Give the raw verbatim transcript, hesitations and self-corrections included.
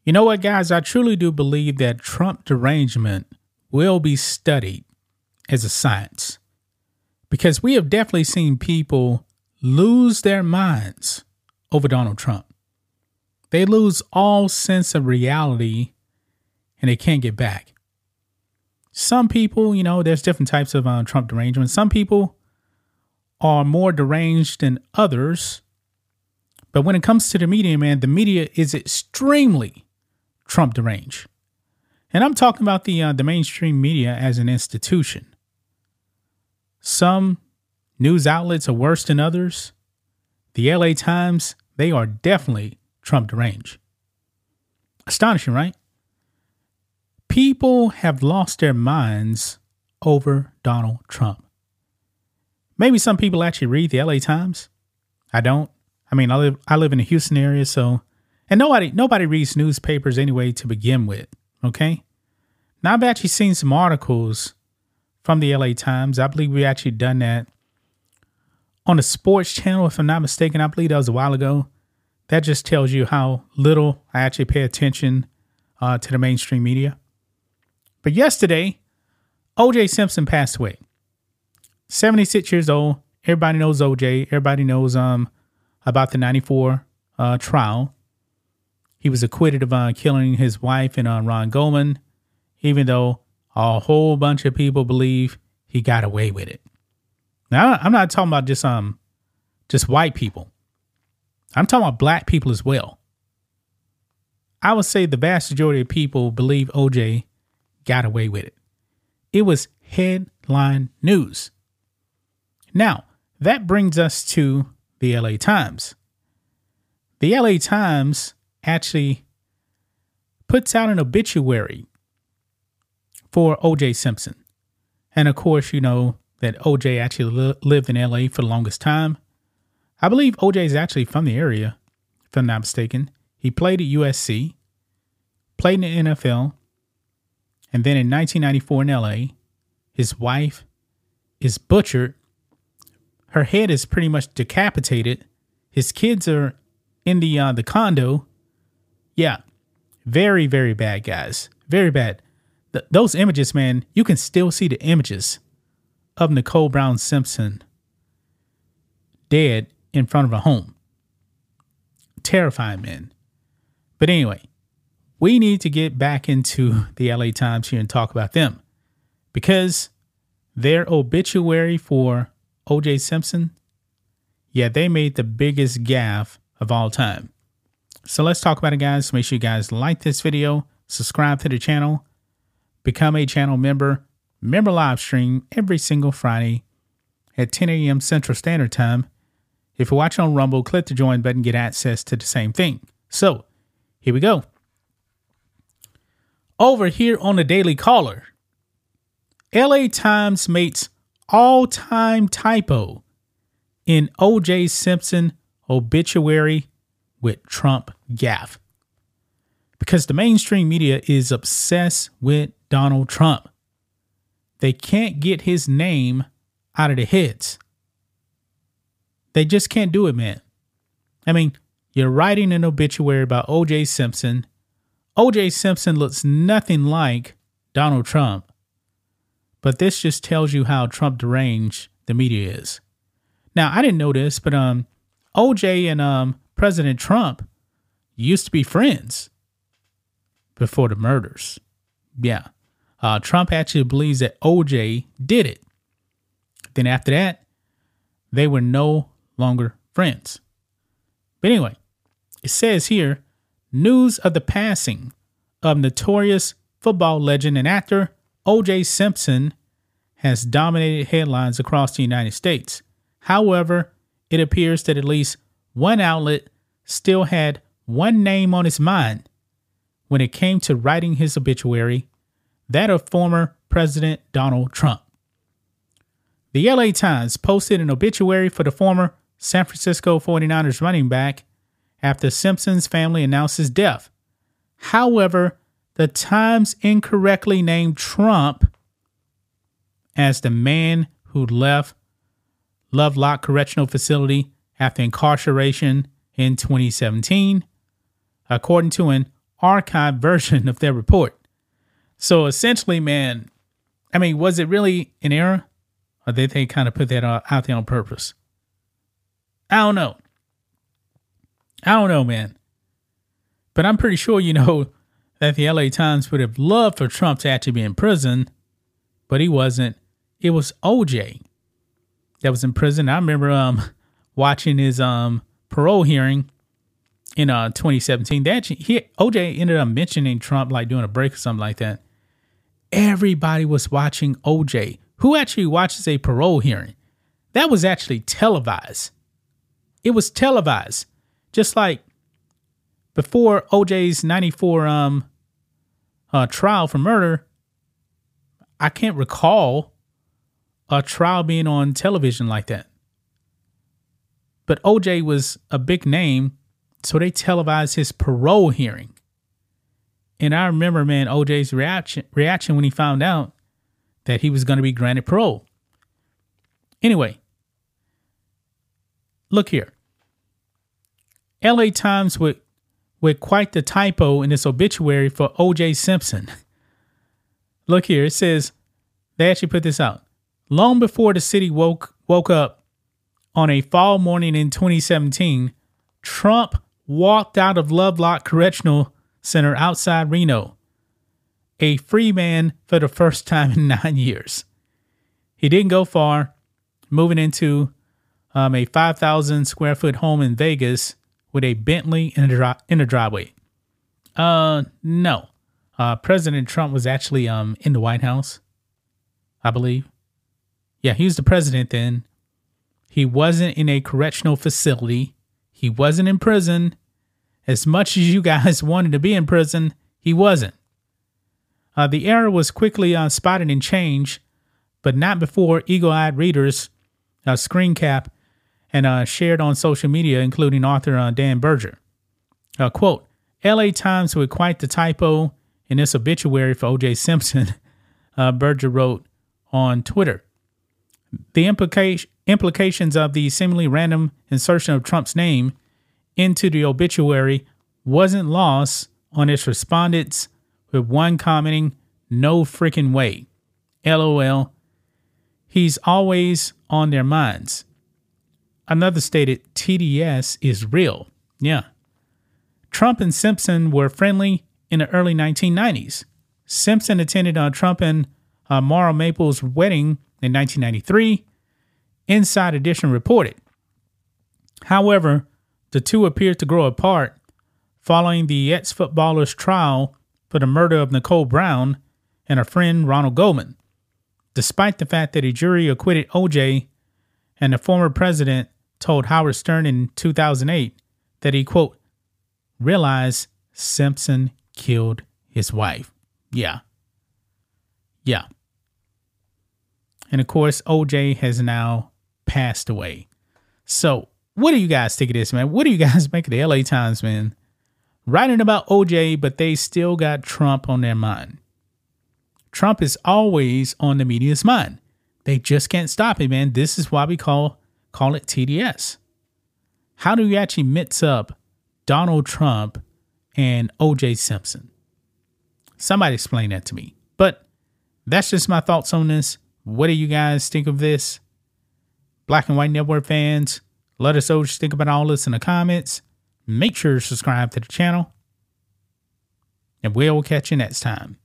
You know what, guys? I truly do believe that Trump derangement will be studied as a science, because we have definitely seen people lose their minds over Donald Trump. They lose all sense of reality and they can't get back. Some people, you know, there's different types of uh, Trump derangement. Some people are more deranged than others. But when it comes to the media, man, the media is extremely Trump deranged. And I'm talking about the uh, the mainstream media as an institution. Some news outlets are worse than others. The L A Times, they are definitely Trump deranged. Astonishing, right? People have lost their minds over Donald Trump. Maybe some people actually read the L A Times. I don't. I mean, I live I live in the Houston area, so and nobody nobody reads newspapers anyway to begin with. Okay. Now I've actually seen some articles from the L A Times. I believe we actually done that on the sports channel, if I'm not mistaken. I believe that was a while ago. That just tells you how little I actually pay attention uh, to the mainstream media. But yesterday, O J Simpson passed away. seventy-six years old. Everybody knows O J. Everybody knows um about the ninety-four uh, trial. He was acquitted of uh, killing his wife and uh, Ron Goldman, even though a whole bunch of people believe he got away with it. Now, I'm not talking about just um just white people. I'm talking about black people as well. I would say the vast majority of people believe O J got away with it. It was headline news. Now, that brings us to the L A Times. The L A Times actually puts out an obituary for O J Simpson. And of course, you know that O J actually li- lived in L A for the longest time. I believe O J is actually from the area, if I'm not mistaken. He played at U S C, played in the N F L, and then in nineteen ninety-four in L A, his wife is butchered. Her head is pretty much decapitated. His kids are in the uh, the condo. Yeah, very, very bad, guys. Very bad. Th- those images, man, you can still see the images of Nicole Brown Simpson dead in front of a home. Terrifying, man. But anyway, we need to get back into the L A Times here and talk about them, because their obituary for O J Simpson, yeah, they made the biggest gaffe of all time. So let's talk about it, guys. Make sure you guys like this video, subscribe to the channel, become a channel member, member live stream every single Friday at ten a.m. Central Standard Time. If you're watching on Rumble, click the join button, get access to the same thing. So here we go. Over here on the Daily Caller, L A Times makes all-time typo in O J Simpson obituary with Trump gaffe, because the mainstream media is obsessed with Donald Trump. They can't get his name out of their heads. They just can't do it, man. I mean, you're writing an obituary about O J Simpson. O J Simpson looks nothing like Donald Trump. But this just tells you how Trump deranged the media is. Now, I didn't know this, but um, O J and um, President Trump used to be friends before the murders. Yeah. Uh, Trump actually believes that O J did it. Then after that, they were no longer friends. But anyway, it says here, news of the passing of notorious football legend and actor O J Simpson has dominated headlines across the United States. However, it appears that at least one outlet still had one name on its mind when it came to writing his obituary, that of former President Donald Trump. The L A Times posted an obituary for the former San Francisco forty-niners running back after Simpson's family announced his death. However, the Times incorrectly named Trump as the man who left Lovelock Correctional Facility after incarceration in twenty seventeen, according to an archived version of their report. So essentially, man, I mean, was it really an error? Or did they kind of put that out there on purpose? I don't know. I don't know, man. But I'm pretty sure you know that the L A Times would have loved for Trump to actually be in prison, but he wasn't. It was O J that was in prison. I remember um watching his um parole hearing in uh twenty seventeen. They actually, he, O J ended up mentioning Trump, like doing a break or something like that. Everybody was watching O J. Who actually watches a parole hearing? That was actually televised. It was televised. Just like before O J's ninety-four um uh, trial for murder, I can't recall a trial being on television like that. But O J was a big name, so they televised his parole hearing. And I remember, man, O J's reaction reaction when he found out that he was going to be granted parole. Anyway, look here. L A Times with, with quite the typo in its obituary for O J Simpson. Look here, it says, they actually put this out. Long before the city woke woke up on a fall morning in twenty seventeen, Trump walked out of Lovelock Correctional Center outside Reno, a free man for the first time in nine years. He didn't go far, moving into um, a five thousand square foot home in Vegas with a Bentley in a, dri- in a driveway. Uh, no. Uh, President Trump was actually um in the White House, I believe. Yeah, he was the president then. He wasn't in a correctional facility. He wasn't in prison. As much as you guys wanted to be in prison, he wasn't. Uh, the error was quickly uh, spotted and changed, but not before eagle-eyed readers uh, screen cap and uh, shared on social media, including author uh, Dan Berger. Uh, quote, L A Times with quite the typo in this obituary for O J Simpson, uh, Berger wrote on Twitter. The implica- implications of the seemingly random insertion of Trump's name into the obituary wasn't lost on its respondents, with one commenting, no freaking way. LOL. He's always on their minds. Another stated, T D S is real. Yeah. Trump and Simpson were friendly in the early nineteen nineties. Simpson attended uh, Trump and uh, Mara Maples' wedding in nineteen ninety-three. Inside Edition reported. However, the two appeared to grow apart following the ex-footballer's trial for the murder of Nicole Brown and her friend Ronald Goldman, despite the fact that a jury acquitted O J, and the former president told Howard Stern in two thousand eight that he, quote, realized Simpson killed his wife. Yeah. Yeah. And of course, O J has now passed away. So, what do you guys think of this, man? What do you guys make of the L A Times, man? Writing about O J, but they still got Trump on their mind. Trump is always on the media's mind. They just can't stop it, man. This is why we call call it T D S. How do you actually mix up Donald Trump and O J Simpson? Somebody explain that to me. But that's just my thoughts on this. What do you guys think of this? Black and White Network fans, let us know what you think about all this in the comments. Make sure to subscribe to the channel. And we'll catch you next time.